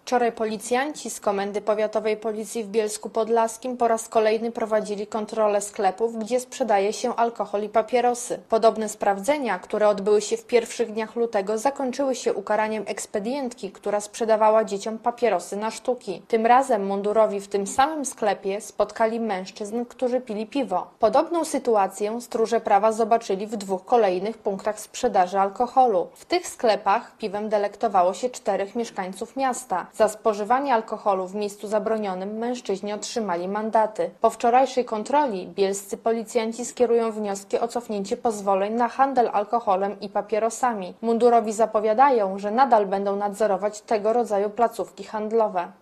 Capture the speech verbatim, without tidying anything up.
Wczoraj policjanci z Komendy Powiatowej Policji w Bielsku Podlaskim po raz kolejny prowadzili kontrolę sklepów, gdzie sprzedaje się alkohol i papierosy. Podobne sprawdzenia, które odbyły się w pierwszych dniach lutego, zakończyły się ukaraniem ekspedientki, która sprzedawała dzieciom papierosy na sztuki. Tym razem mundurowi w tym samym sklepie spotkali mężczyzn, którzy pili piwo. Podobną sytuację stróże prawa zobaczyli w dwóch kolejnych punktach sprzedaży alkoholu. W tych sklepach piwem delektowało się czterech mieszkańców miasta. Za spożywanie alkoholu w miejscu zabronionym mężczyźni otrzymali mandaty. Po wczorajszej kontroli bielscy policjanci skierują wnioski o cofnięcie pozwoleń na handel alkoholem i papierosami. Mundurowi zapowiadają, że nadal będą nadzorować tego rodzaju placówki handlowe.